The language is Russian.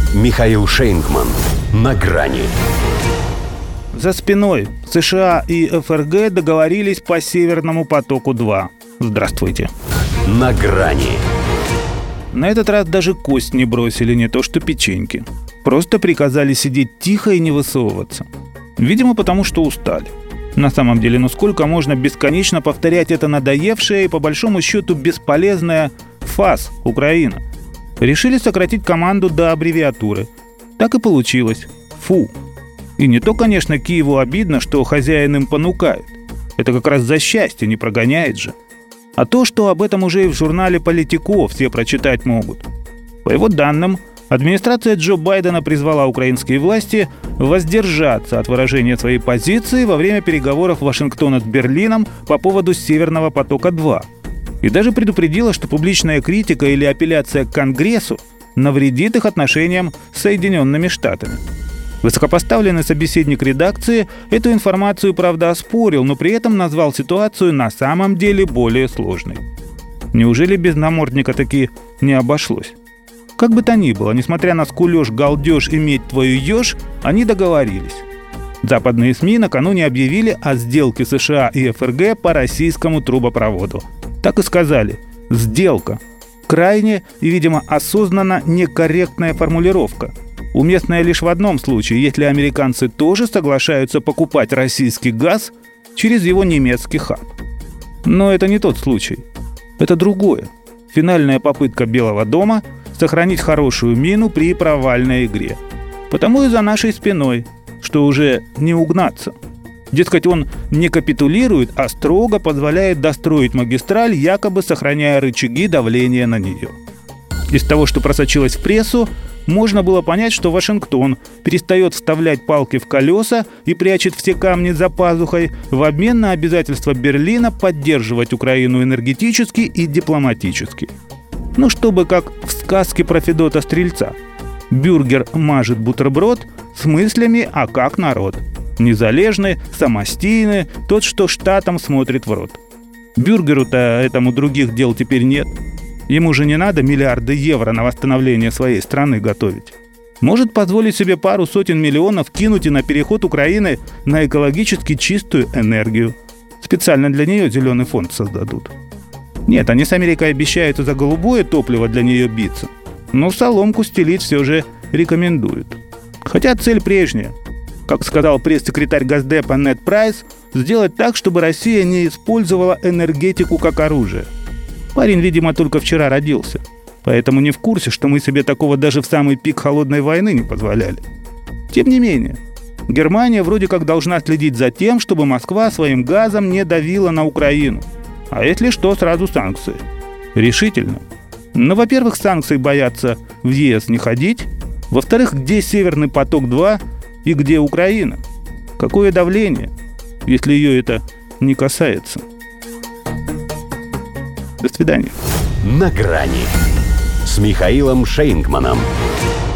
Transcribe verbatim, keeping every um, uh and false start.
Михаил Шейнгман. На грани. За спиной США и эф эр гэ договорились по Северному потоку-два. Здравствуйте. На грани. На этот раз даже кость не бросили, не то что печеньки. Просто приказали сидеть тихо и не высовываться. Видимо, потому что устали. На самом деле, ну сколько можно бесконечно повторять это надоевшее и по большому счету бесполезное ФАС Украина? Решили сократить команду до аббревиатуры. Так и получилось. Фу. И не то, конечно, Киеву обидно, что хозяин им понукает. Это как раз за счастье, не прогоняет же. А то, что об этом уже и в журнале «Политико» все прочитать могут. По его данным, администрация Джо Байдена призвала украинские власти воздержаться от выражения своей позиции во время переговоров Вашингтона с Берлином по поводу Северного потока-два. И даже предупредила, что публичная критика или апелляция к Конгрессу навредит их отношениям с Соединенными Штатами. Высокопоставленный собеседник редакции эту информацию, правда, оспорил, но при этом назвал ситуацию на самом деле более сложной. Неужели без намордника таки не обошлось? Как бы то ни было, несмотря на скулёж, галдёж и медь твою ешь, они договорились. Западные СМИ накануне объявили о сделке США и эф эр гэ по российскому трубопроводу. Так и сказали «сделка». Крайне и, видимо, осознанно некорректная формулировка. Уместная лишь в одном случае, если американцы тоже соглашаются покупать российский газ через его немецкий хаб. Но это не тот случай. Это другое. Финальная попытка Белого дома сохранить хорошую мину при провальной игре. Потому и за нашей спиной, что уже не угнаться. Дескать, он не капитулирует, а строго позволяет достроить магистраль, якобы сохраняя рычаги давления на нее. Из того, что просочилось в прессу, можно было понять, что Вашингтон перестает вставлять палки в колеса и прячет все камни за пазухой в обмен на обязательство Берлина поддерживать Украину энергетически и дипломатически. Ну, чтобы как в сказке про Федота Стрельца. Бюргер мажет бутерброд с мыслями, а как народ. Незалежный, самостийный, тот, что штатам смотрит в рот. Бюргеру-то этому других дел теперь нет. Ему же не надо миллиарды евро на восстановление своей страны готовить. Может позволить себе пару сотен миллионов кинуть и на переход Украины на экологически чистую энергию. Специально для нее зеленый фонд создадут. Нет, они с Америкой обещают за голубое топливо для нее биться. Но соломку стелить все же рекомендуют. Хотя цель прежняя. Как сказал пресс-секретарь Госдепа Нед Прайс, сделать так, чтобы Россия не использовала энергетику как оружие. Парень, видимо, только вчера родился, поэтому не в курсе, что мы себе такого даже в самый пик холодной войны не позволяли. Тем не менее, Германия вроде как должна следить за тем, чтобы Москва своим газом не давила на Украину. А если что, сразу санкции. Решительно. Но, во-первых, санкций боятся в е эс не ходить. Во-вторых, где Северный поток-два и где Украина? Какое давление, если ее это не касается? До свидания. На грани с Михаилом Шейнгманом.